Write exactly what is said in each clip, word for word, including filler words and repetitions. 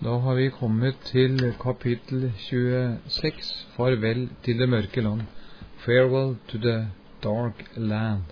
Da har vi kommet til kapittel tjueseks, Farvel til det mørke land, Farewell to the dark land.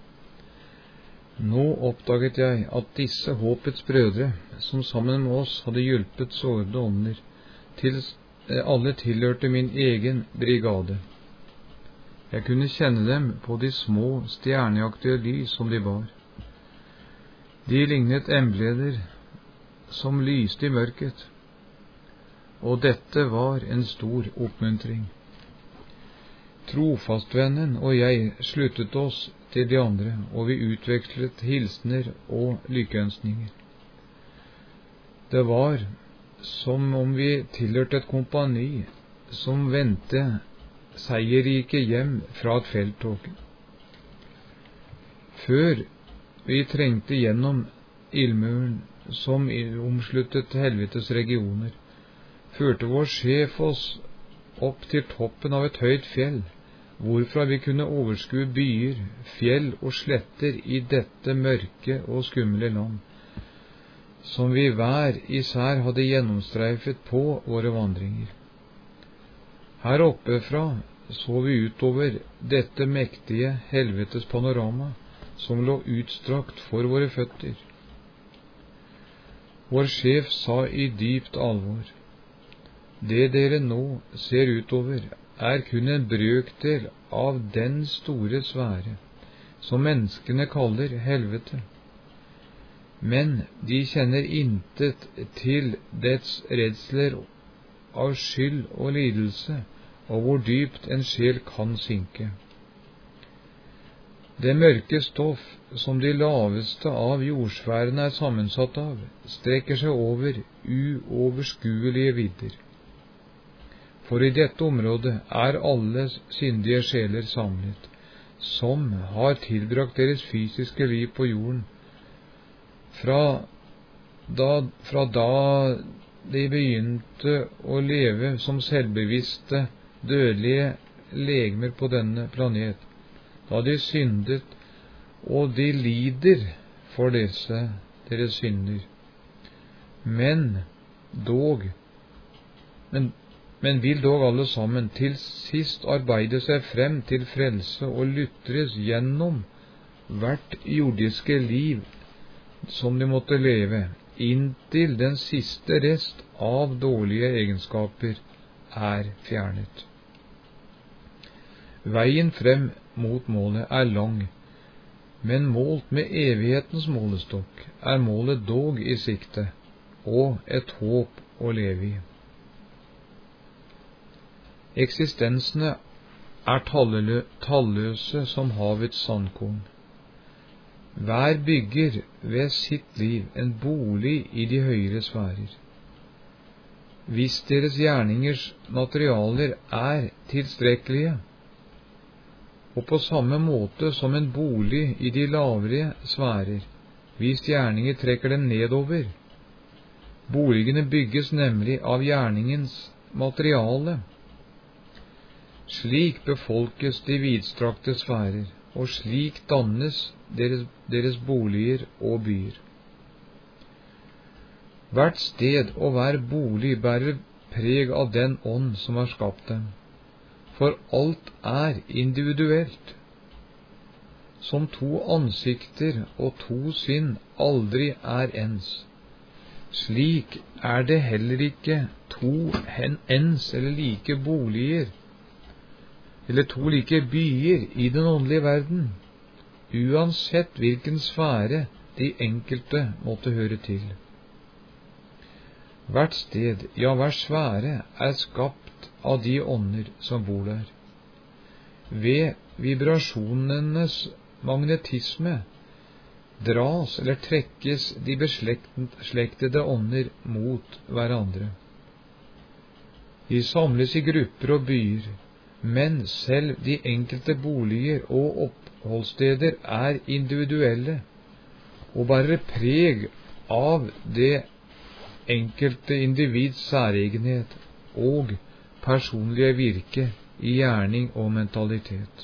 Nå oppdaget jeg at disse håpets brødre, som sammen med oss hadde hjulpet sårede ånder, til, alle tilhørte min egen brigade. Jeg kunne kjenne dem på de små, stjerneaktige lys som de bar. De lignet embleder som lyste i mørket, og dette var en stor oppmuntring. Trofastvennen og jeg sluttet oss til de andre, og vi utvekslet hilsener og lykkeønskninger. Det var som om vi tilhørte et kompani som vendte seierrike hjem fra et felttog. Før vi trengte gjennom ildmuren som omsluttet helvetes regioner, førte vår sjef oss opp til toppen av et høyt fjell, hvorfra vi kunne overskue byer, fjell og sletter i dette mørke og skumle land, som vi hver især hadde gjennomstreifet på våre vandringer. Her oppe fra så vi utover dette mektige helvetes panorama, som lå utstrakt for våre føtter. Vår sjef sa i dypt alvor: det dere nå ser utover, er kun en brøkdel av den store sfære som menneskene kaller helvete. Men de kjenner intet til dets redsler av skyld og lidelse, og hvor dypt en sjel kan synke. Det mørke stoff som de laveste av jordsfærene er sammensatt av, strekker seg over uoverskuelige vidder. For i dette området er alle syndige sjeler samlet, som har tilbrakt deres fysiske liv på jorden, fra da, fra da de begynte å leve som selvbevisste, dødelige legemer på denne planet, da de syndet, og de lider for disse deres synder. Men dog, men, men vil dog alle sammen til sist arbeide seg frem til frelse og lutres gjennom hvert jordiske liv som de måtte leve, inntil den siste rest av dårlige egenskaper er fjernet. Veien frem mot målet er lang, men målt med evighetens målestokk er målet dog i sikte, og et håp å leve i. Eksistensene er tallelø, talløse som havets sandkorn. Hver bygger ved sitt liv en bolig i de høyere sfærer. Hvis deres gjerningers materialer er tilstrekkelige, og på samme måte som en bolig i de lavere sfærer, hvis gjerninger trekker dem nedover. Boligene bygges nemlig av gjerningens materiale. Slik befolkes de vidstrakte sfærer, og slik dannes deres, deres boliger og byer. Hvert sted og hver bolig bærer preg av den ånd som har skapt dem. For alt er individuelt. Som to ansikter og to sinn aldri er ens. Slik er det heller ikke to ens eller like boliger, eller to like byer i den åndelige verden, uansett hvilken sfære de enkelte måtte høre til. Hvert sted, ja hver sfære, er skapt av de ånder som bor der. Ved vibrasjonenes magnetisme dras eller trekkes de beslektede ånder mot hverandre. De samles i grupper og byer, men selv de enkelte boliger og oppholdssteder er individuelle og bærer preg av det enkelte individs særegenhet og personlige virke i gjerning og mentalitet.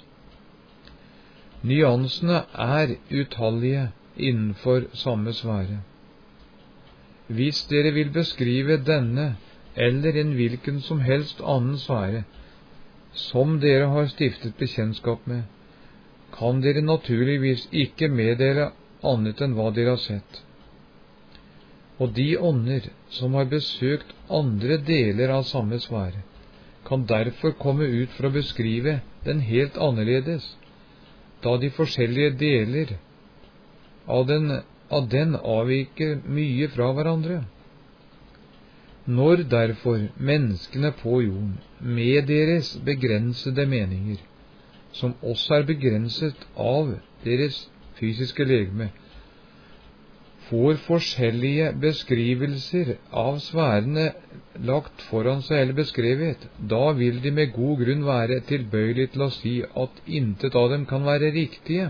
Nyansene er utallige innenfor samme sfære. hvis dere vil beskrive denne eller en hvilken som helst annen sfære som dere har stiftet bekjentskap med, kan dere naturligvis ikke meddele annet enn hva dere har sett. Og de ånder som har besøkt andre deler av samme sfære, kan derfor komme ut for å beskrive den helt annerledes, da de forskjellige deler av den, av den avviker mye fra hverandre. Når derfor menneskene på jorden, med deres begrensede meninger, som også er begrenset av deres fysiske legeme, får forskjellige beskrivelser av sfærene lagt foran seg eller beskrevet, da vil de med god grunn være tilbøyelige til å si at intet av dem kan være riktige.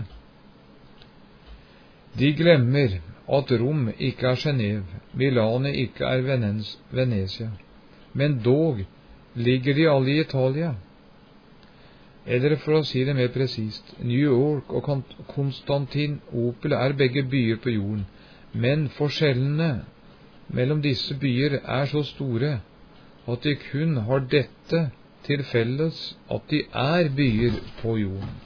De glemmer at Rom ikke er Genève, Milano ikke er Venezia, men dog ligger de alle i Italia. Eller for å si det mer presist, New York og Konstantinopel er begge byer på jorden, men forskjellene mellom disse byer er så store at de kun har dette til felles at de er byer på jorden.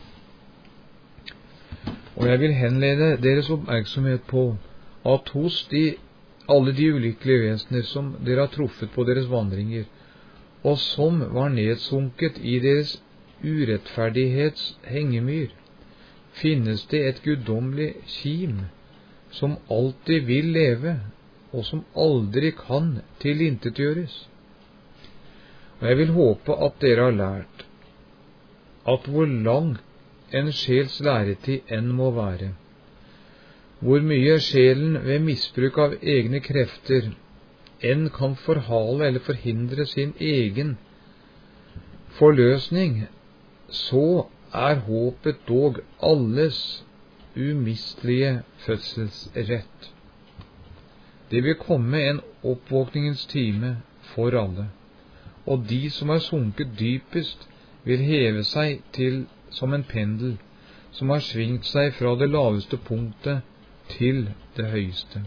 Og jeg vil henlede deres oppmerksomhet på at hos de, alle de ulykkelige vesener som dere har truffet på deres vandringer, og som var nedsunket i deres urettferdighets hengemyr, finnes det et guddommelig kim som alltid vil leve, og som aldri kan tilintetgjøres. Og jeg vil håpe at dere har lært at hvor lang en sjels læretid enn må være, hvor mye sjelen ved misbruk av egne krefter enn kan forhale eller forhindre sin egen forløsning, så er håpet dog alles umistelige fødselsrett. Det vil komme en oppvåkningens time for alle, og de som er sunket dypest, vil heve seg til som en pendel som har svingt seg fra det laveste punktet til det høyeste.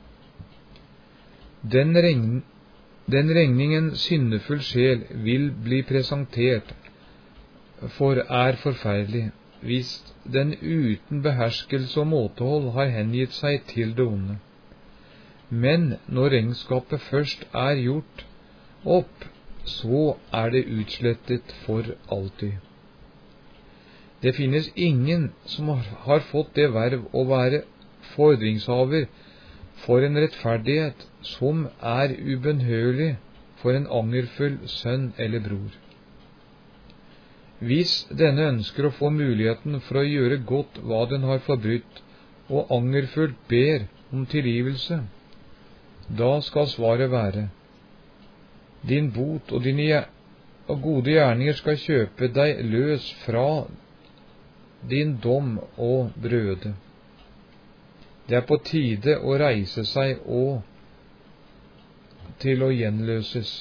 Den, regn, den regningen syndefull sjel vil bli presentert for er forferdelig, hvis den uten beherskelse og måtehold har hengitt seg til det onde. Men når regnskapet først er gjort opp, så er det utslettet for alltid. Det finnes ingen som har fått det verv å være fordringshaver for en rettferdighet som er ubønnhørlig for en angerfull sønn eller bror. Hvis denne ønsker å få muligheten for å gjøre godt hva den har forbrutt, og angerfullt ber om tilgivelse, da skal svaret være: din bot og dine gode gjerninger skal kjøpe deg løs fra din dom og brøde. Det er på tide å reise seg og til å gjenløses.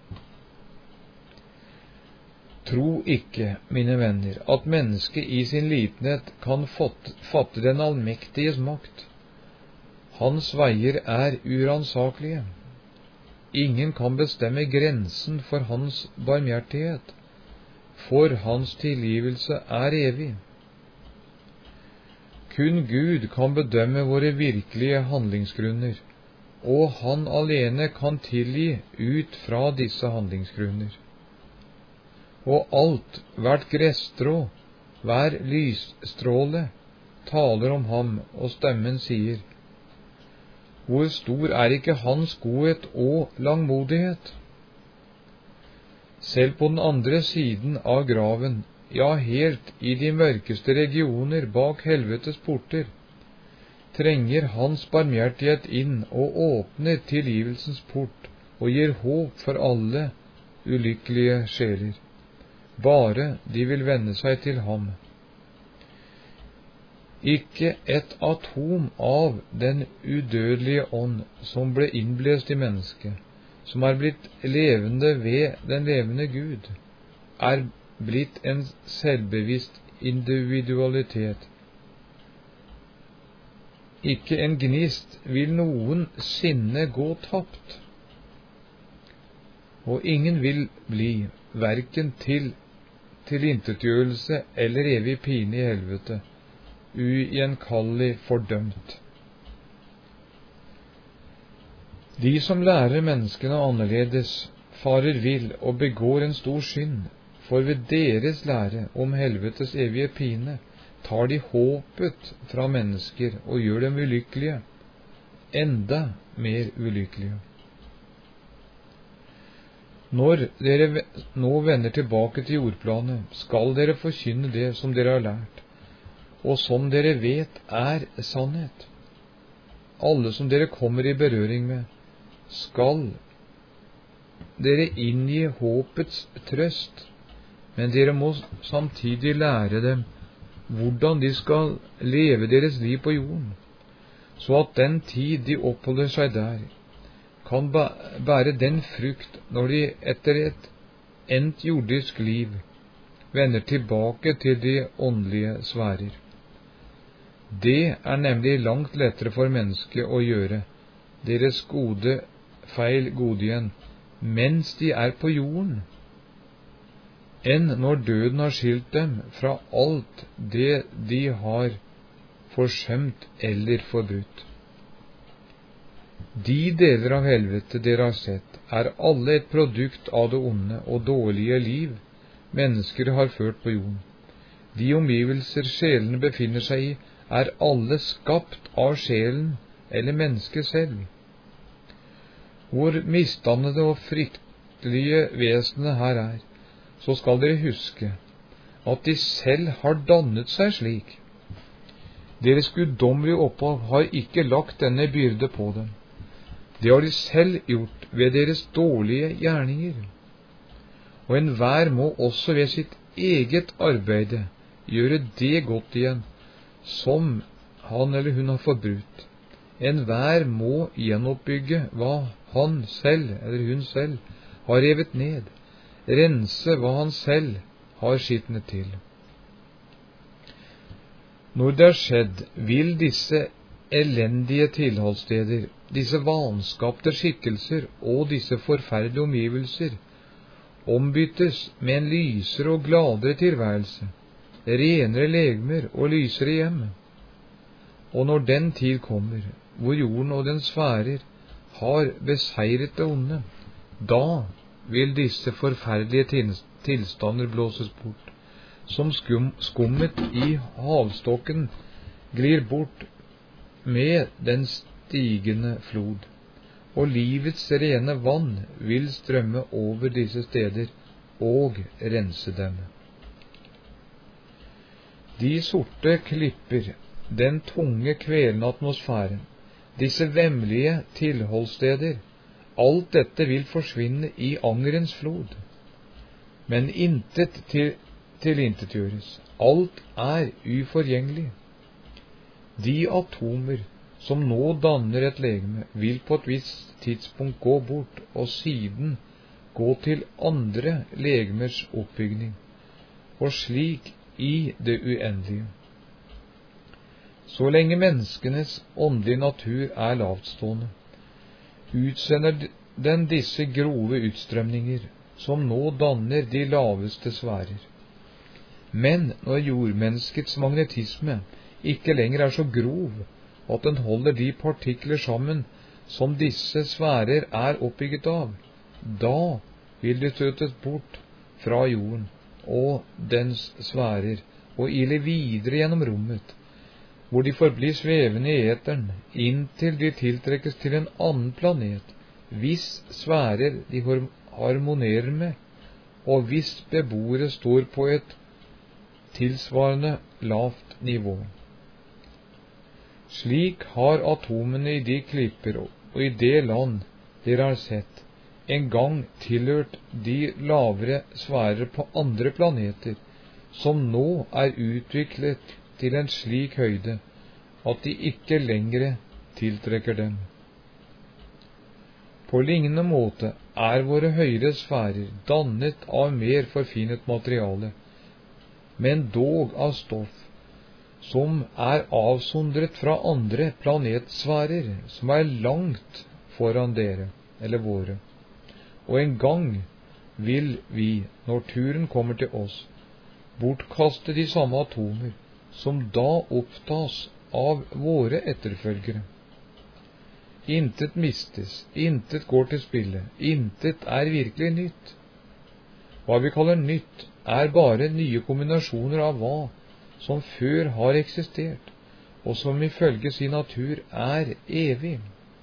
Tro ikke, mine venner, at mennesket i sin litenhet kan fatte den allmektiges makt. Hans veier er uransakelige. Ingen kan bestemme grensen for hans barmhjertighet, for hans tilgivelse er evig. Kun Gud kan bedømme våre virkelige handlingsgrunner, og han alene kan tilgi ut fra disse handlingsgrunner. Og alt, hvert gresstrå, hver lysstråle, taler om ham, og stemmen sier: hvor stor er ikke hans godhet og langmodighet? Selv på den andre siden av graven, ja, helt i de mørkeste regioner bak helvetes porter, trenger hans barmhjertighet inn og åpner tilgivelsens port og gir håp for alle ulykkelige sjeler, bare de vil vende seg til ham. Ikke et atom av den udødelige ånd som ble innblåst i mennesket, som er blitt levende ved den levende Gud, er blitt en selvbevisst individualitet. ikke en gnist vil noen sinne gå tapt, og ingen vil bli hverken til tilintetgjørelse eller evig pine i helvete, ugjenkallelig fordømt. De som lærer menneskene annerledes, farer vill og begår en stor synd, for ved deres lære om helvetes evige pine tar de håpet fra mennesker og gjør dem ulykkelige, enda mer ulykkelige. Når dere nå vender tilbake til jordplanet, skal dere forkynne det som dere har lært, og som dere vet er sannhet. Alle som dere kommer i berøring med, skal dere inngi håpets trøst, men dere må samtidig lære dem hvordan de skal leve deres liv på jorden, så at den tid de oppholder seg der, kan bære den frukt når de etter et endt jordisk liv vender tilbake til de åndelige sfærer. Det er nemlig langt lettere for mennesket å gjøre deres gode feil gode igjen mens de er på jorden, enn når døden har skilt dem fra alt det de har forsømt eller forbrutt. De deler av helvete dere har sett, er alle et produkt av det onde og dårlige liv mennesker har ført på jorden. De omgivelser sjelene befinner seg i, er alle skapt av sjelen eller mennesket selv. Hvor misdannede og fryktelige vesenet her er, så skal dere huske at de selv har dannet seg slik. Deres guddommelige opphav har ikke lagt denne byrde på dem. Det har de selv gjort ved deres dårlige gjerninger. Og enhver må også ved sitt eget arbeide gjøre det godt igjen, som han eller hun har forbrutt. Enhver må gjenoppbygge hva han selv eller hun selv har revet ned, rense hva han selv har skitnet til. Når det har skjedd, vil disse elendige tilholdssteder, disse vanskapte skikkelser og disse forferdelige omgivelser ombyttes med en lysere og gladere tilværelse, renere legemer og lysere hjem. Og når den tid kommer, hvor jorden og dens sfærer har beseiret det onde, da vil disse forferdelige tilstander blåses bort, som skum, skummet i havstokken glir bort med den stigende flod, og livets rene vann vil strømme over disse steder og rense dem. De sorte klipper, den tunge kvelende atmosfæren, disse vemmelige tilholdssteder, alt dette vil forsvinne i angerens flod. Men intet til, tilintetgjøres. Alt er uforgjengelig. De atomer som nå danner et legeme, vil på et visst tidspunkt gå bort, og siden gå til andre legemers oppbygning, og slik i det uendelige. Så lenge menneskenes åndelige natur er lavtstående, utsender den disse grove utstrømninger, som nå danner de laveste sfærer. Men når jordmenneskets magnetisme ikke lenger er så grov, at den holder de partikler sammen som disse sfærer er oppbygget av, da vil de støtes bort fra jorden og dens sfærer, og ile videre gjennom rommet, hvor de forblir svevende i eteren, inntil de tiltrekkes til en annen planet, hvis sfærer de harmonerer med, og hvis beboere står på et tilsvarende lavt nivå. Slik har atomene i de klipper og i det land dere har sett, en gang tilhørt de lavere sfærer på andre planeter, som nå er utviklet til en slik høyde at de ikke lenger tiltrekker dem. På lignende måte er våre høyere sfærer dannet av mer forfinet materiale, men dog av stoff som er avsondret fra andre planetsfærer, som er langt foran dere, eller våre. Og en gang vil vi, når turen kommer til oss, bortkaste de samme atomer, som da opptas av våre etterfølgere. Intet mistes, intet går til spille, intet er virkelig nytt. Hva vi kaller nytt, er bare nye kombinasjoner av hva som før har eksistert, og som ifølge sin natur er evig.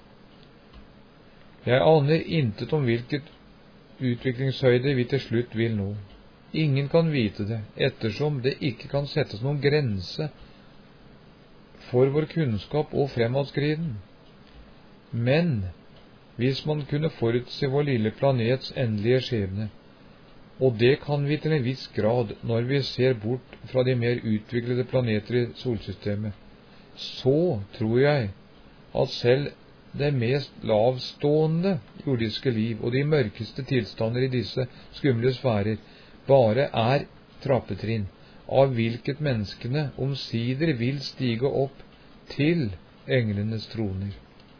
Jeg aner intet om hvilket utviklingshøyde vi til slutt vil nå. Ingen kan vite det, ettersom det ikke kan settes noen grense for vår kunnskap og fremadskriden. Men hvis man kunne forutse vår lille planets endelige skjebne, og det kan vi til en viss grad når vi ser bort fra de mer utviklede planeter i solsystemet, så tror jeg at selv det mest lavstående jordiske liv og de mørkeste tilstander i disse skumle sfærer bare er trappetrinn, av hvilket menneskene omsider vil stige opp til englenes troner.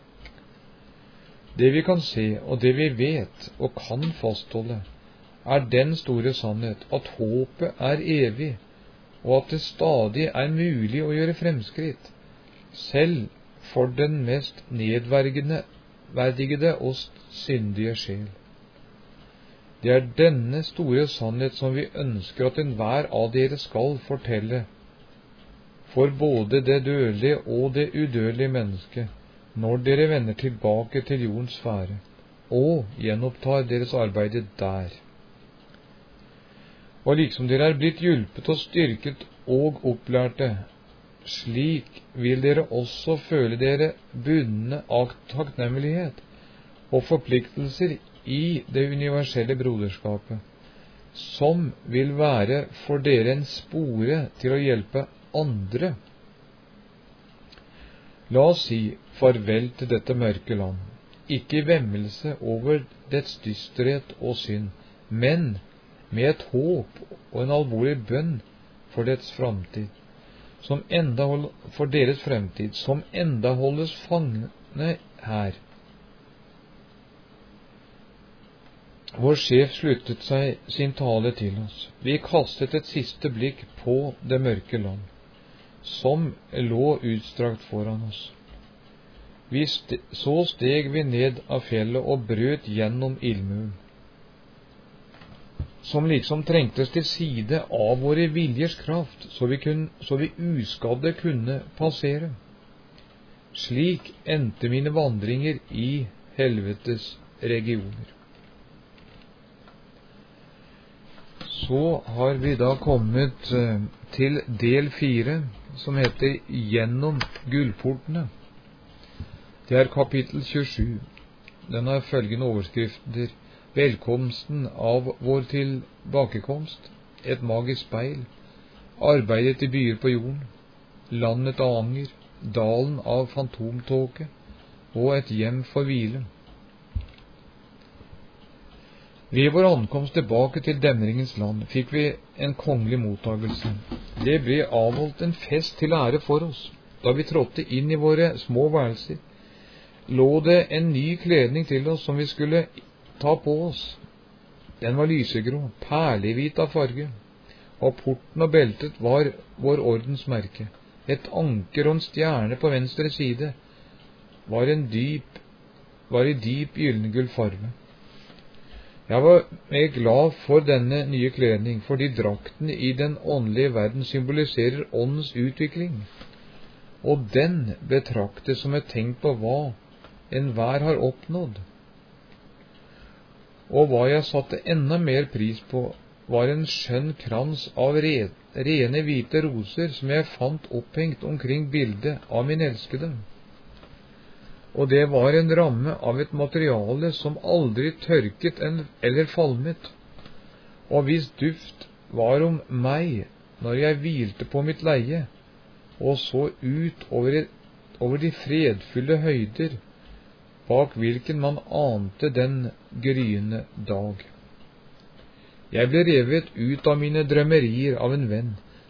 Det vi kan se, og det vi vet og kan fastholde, er den store sannhet at håpet er evig, og at det stadig er mulig å gjøre fremskritt, selv for den mest nedverdigende verdigede og syndige sjel. Det er denne store sannhet som vi ønsker at enhver av dere skal fortelle, for både det dødelige og det udødelige mennesket, når dere vender tilbake til jordens sfære, og gjenopptar deres arbeid der. Og liksom dere er blitt hjulpet og styrket og opplærte, slik vil dere også føle dere bundne av takknemlighet og forpliktelser i det universelle broderskapet, som vil være for dere en spore til å hjelpe andre. La oss si farvel til dette mørke land, ikke i vemmelse over dets dysterhet og synd, men med et håp og en alvorlig bønn for dets framtid, som enda hold, for deres fremtid, som enda holdes fangne her. Vår sjef sluttet seg sin tale til oss. Vi kastet et siste blikk på det mørke land, som lå utstrakt foran oss. Vi st så steg vi ned av fjellet og brøt gjennom ildmuren, som liksom trengtes til side av våre viljers kraft, så vi, kun, så vi uskadde kunne passere. Slik endte mine vandringer i helvetes regioner. Så har vi da kommet uh, til del fire, som heter Gjennom gullportene. Det er kapittel tjuesju. Den har følgende overskrifter: Velkomsten av vår tilbakekomst, et magisk speil, arbeidet i byer på jorden, landet av anger, dalen av fantomtåke og et hjem for hvile. Ved vår ankomst tilbake til demringens land fikk vi en kongelig mottagelse. Det ble avholdt en fest til ære for oss. Da vi trådte inn i våre små værelser, lå det en ny kledning til oss som vi skulle ta på oss. Den var lysegrå, perlehvit av farge, og porten og beltet var vår ordensmerke. Et anker og en stjerne på venstre side var, en dyp, var i dyp gyllengull farve. Jeg var meget glad for denne nye kledning, fordi drakten i den åndelige verden symboliserer åndens utvikling, og den betraktes som et tegn på hva enhver har oppnådd. Og hva jeg satte enda mer pris på, var en skjønn krans av re, rene hvite roser som jeg fant opphengt omkring bildet av min elskede. Og det var en ramme av et materiale som aldri tørket eller falmet, og hvis duft var om meg når jeg hvilte på mitt leie, og så ut over, over de fredfulle høyder, bak hvilken man ante den gryende dag. Jeg ble revet ut av mine drømmerier av en venn,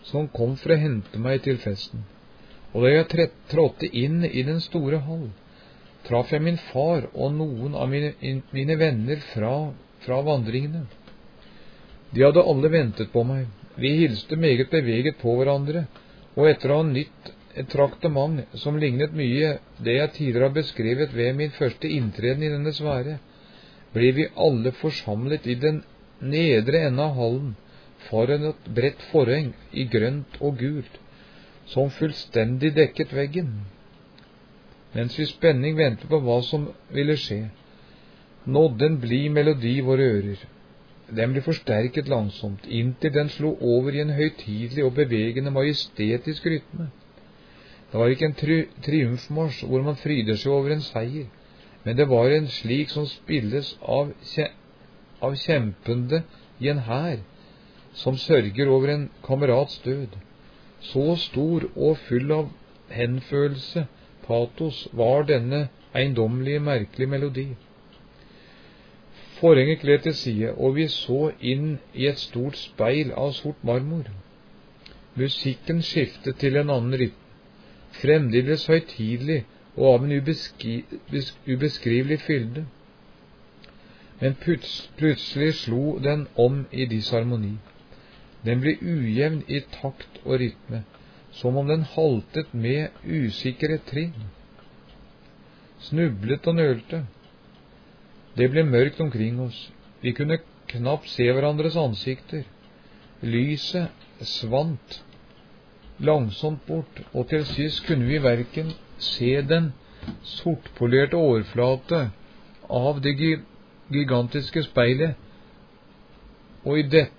som kom for å hente meg til festen. Og da jeg trådte inn i den store hall, traff jeg min far og noen av mine, mine venner fra, fra vandringene. De hadde alle ventet på meg. Vi hilste meget beveget på hverandre, og etter å ha nytt et traktement som lignet mye det jeg tidligere har beskrevet ved min første inntreden i denne sfære, ble vi alle forsamlet i den nedre ende av hallen, foran et bredt forheng i grønt og gult, som fullstendig dekket veggen. Mens vi i spenning ventet på hva som ville skje, nådde en blid melodi våre ører. Den ble forsterket langsomt, inntil den slo over i en høytidelig og bevegende majestetisk rytme. Det var ikke en tri triumfmarsj hvor man fryder seg over en seier, men det var en slik som spilles av, kje av kjempende i en hær, som sørger over en kamerats død. Så stor og full av henfølelse, patos, var denne eiendommelige, merkelige melodi. Forhenget gled til side, og vi så inn i et stort speil av sort marmor. Musikken skiftet til en annen rytme, fremdeles høytidelig og av en ubeskrivelig fylde. Men plutselig slo den om i disharmoni. Den ble ujevn i takt og rytme, som om den haltet med usikre trinn. Snublet og nølte. Det ble mørkt omkring oss. Vi kunne knapt se hverandres ansikter. Lyset svant langsomt bort, og til sist kunne vi hverken se den sortpolerte overflate av det gigantiske speilet, og i dette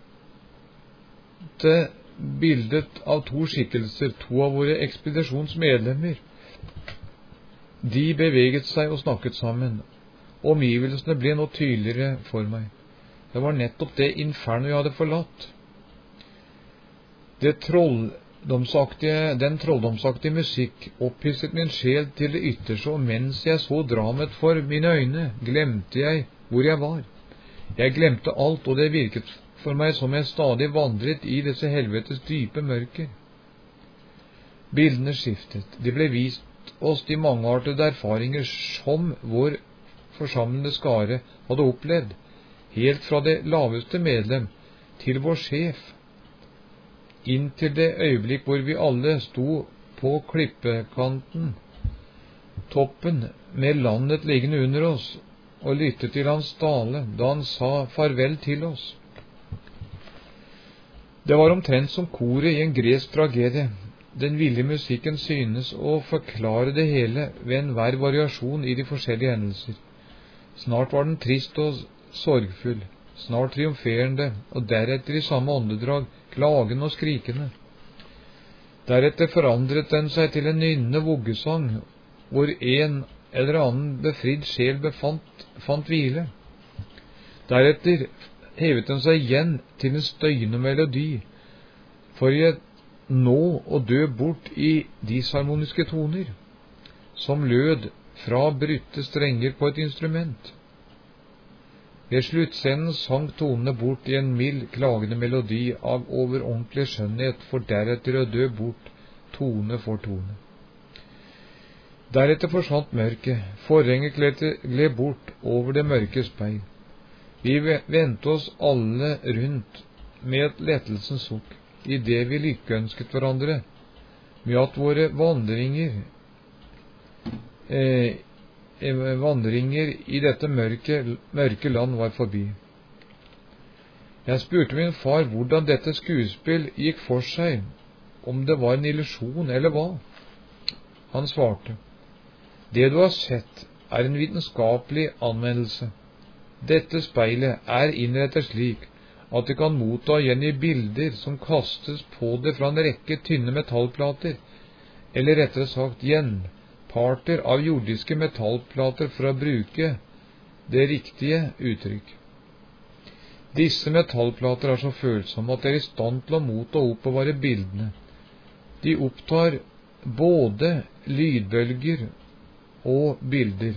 bildet av to skikkelser, to av våre ekspedisjonsmedlemmer. De beveget seg og snakket sammen. Omgivelsene ble nå tydeligere for meg. Det var nettopp det inferno jeg hadde forlatt. Det trolldomsaktige, den trolldomsaktige musikk opphisset min sjel til det ytterste, og mens jeg så dramet for mine øyne, glemte jeg hvor jeg var. Jeg glemte alt, og det virket for meg som jeg stadig vandret i disse helvetes dype mørker. Bildene skiftet. De ble vist oss de mangeartede erfaringer som vår forsamlende skare hadde opplevd, helt fra det laveste medlem til vår sjef, inntil det øyeblikk hvor vi alle sto på klippekanten, toppen, med landet liggende under oss, og lyttet til hans tale, da han sa farvel til oss. Det var omtrent som koret i en gresk tragedie. Den ville musikken synes å forklare det hele ved enhver variasjon i de forskjellige hendelser. Snart var den trist og sorgfull, snart triumferende, og deretter i samme åndedrag klagende og skrikende. Deretter forandret den seg til en nynnende voggesang, hvor en eller annen befridd sjel befant, fant hvile. Deretter hevet den seg igjen til en støyende melodi, for jeg nå å dø bort i disharmoniske toner, som lød fra brutte strenger på et instrument. Ved sluttscenen sank tonene bort i en mild, klagende melodi av overordentlig skjønnhet, for deretter å dø bort tone for tone. Deretter forsvant mørket, forhenget gled bort over det mørke speil. Vi vendte oss alle rundt med et lettelsens sukk, i det vi lykkeønsket hverandre, med at våre vandringer, eh, vandringer i dette mørke, mørke land var forbi. Jeg spurte min far hvordan dette skuespill gikk for seg, om det var en illusjon eller hva. Han svarte: det du har sett er en vitenskapelig anvendelse. Dette speilet er innrettet slik at det kan motta gjengi bilder som kastes på det fra en rekke tynne metallplater, eller rettere sagt gjenparter av jordiske metallplater, for å bruke det riktige uttrykk. Disse metallplater er så følsomme at de er i stand til å motta og oppbevare bildene. De opptar både lydbølger og bilder.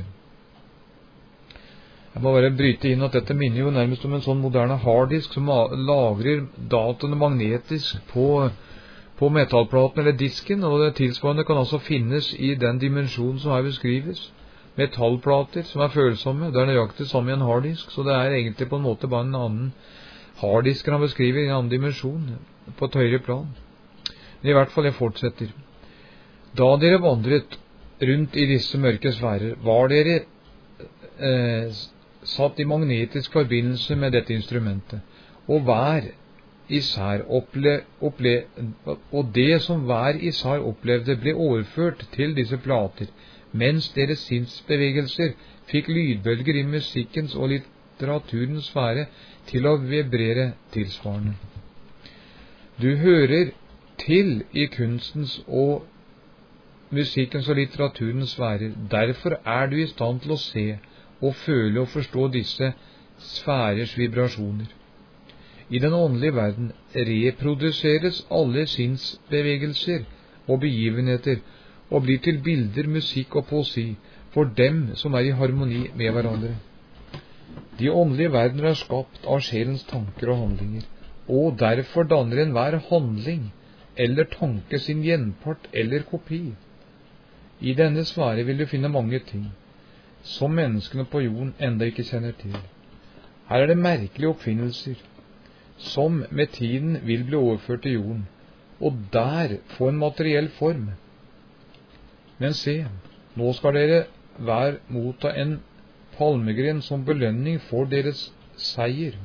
Jeg må bare bryte inn at dette minner jo nærmest om en sånn moderne harddisk som lagrer dataene magnetisk på på metallplaten eller disken, og det tilsvarende kan altså finnes i den dimensjonen som her beskrives. Metallplater som er følsomme, det er nøyaktig som i en harddisk, så det er egentlig på en måte bare en annen harddisk han beskriver i en annen dimensjon, på et høyere plan. Men i hvert fall, jeg fortsetter. Da dere vandret rundt i disse mørke sfærer, var dere eh, satt i magnetisk forbindelse med dette instrumentet, og hver især opple, opple, og det som hver især opplevde ble overført til disse plater, mens deres sinnsbevegelser fikk lydbølger i musikkens og litteraturens sfære til å vibrere tilsvarende. Du hører til i kunstens og musikkens og litteraturens sfærer, derfor er du i stand til å se og føle og forstå disse sfærers vibrasjoner. I den åndelige verden reproduseres alle sinnsbevegelser og begivenheter og blir til bilder, musikk og poesi for dem som er i harmoni med hverandre. De åndelige verdener er skapt av sjelens tanker og handlinger, og derfor danner enhver handling eller tanke sin gjenpart eller kopi. I denne sfære vil du finne mange ting som menneskene på jorden enda ikke kjenner til. Her er det merkelige oppfinnelser som med tiden vil bli overført til jorden, og der få en materiell form. Men se, nå skal dere hver motta en palmegren som belønning for deres seier.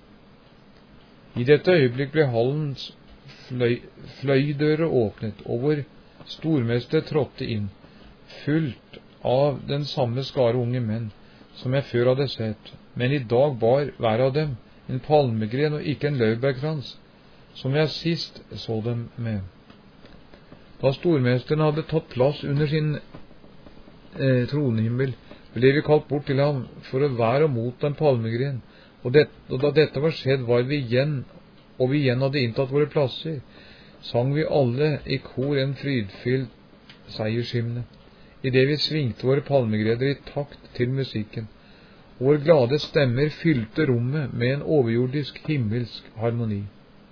I dette øyeblikk ble hallens fløy, fløydører åpnet, og vår stormester trådte inn, fullt av den samme skare unge menn som jeg før hadde sett, men i dag bar hver av dem en palmegren og ikke en laurbærkrans, som jeg sist så dem med. Da stormesteren hadde tatt plass under sin eh, tronhimmel, ble vi kalt bort til ham for å være og motta en palmegren, og, det, og da dette var skjedd, var vi igjen, og vi igjen hadde inntatt våre plasser, sang vi alle i kor en frydfylt seiershymne, i det vi svingte våre palmegrener i takt til musikken. Vår glade stemmer fylte rommet med en overjordisk himmelsk harmoni.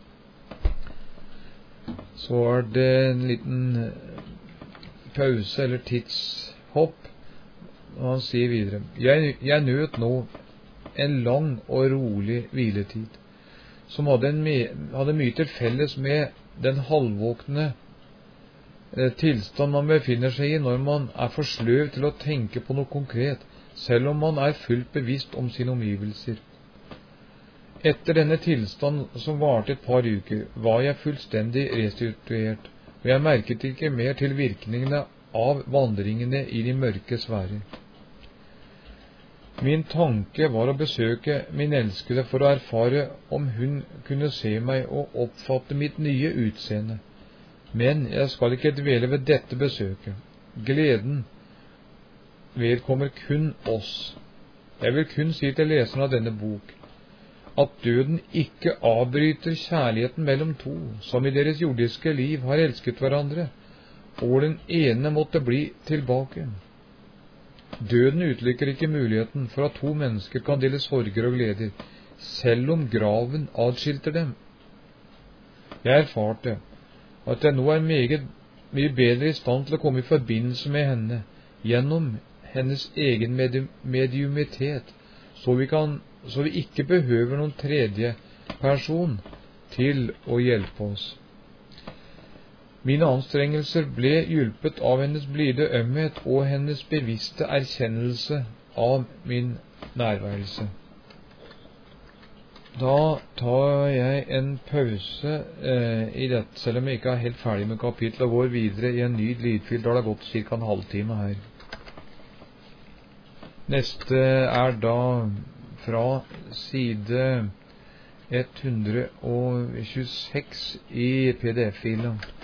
Så er det en liten pause eller tidshopp, og han sier videre: Jeg, jeg nøt nå en lang og rolig hviletid, som hadde, en me, hadde mye til felles med den halvvåkne eh, tilstand man befinner seg i når man er for sløv til å tenke på noe konkret, selv om man er fullt bevisst om sine omgivelser. Etter denne tilstand, som varte et par uker, var jeg fullstendig restituert, og jeg merket ikke mer til virkningene av vandringene i de mørke sfærer. Min tanke var å besøke min elskede for å erfare om hun kunne se meg og oppfatte mitt nye utseende, men jeg skal ikke dvele ved dette besøket. Gleden vedkommer kun oss. Jeg vil kun si til leseren av denne bok at døden ikke avbryter kjærligheten mellom to som i deres jordiske liv har elsket hverandre, og den ene måtte bli tilbake. Døden utelukker ikke muligheten for at to mennesker kan dele sorger og gleder, selv om graven adskilter dem. Jeg erfarte at jeg nå er meget mye bedre i stand til å komme i forbindelse med henne gjennom hennes egen mediumitet, så vi, kan, så vi ikke behøver noen tredje person til å hjelpe oss. Mine anstrengelser ble hjulpet av hennes blide ømhet og hennes bevisste erkjennelse av min nærværelse. Da tar jeg en pause eh, i dette, selv om jeg ikke er helt ferdig med kapitlet, og går videre i en ny lydfil, da det har gått cirka en halvtime her. Neste er da fra side ett hundre tjueseks i P D F-filen.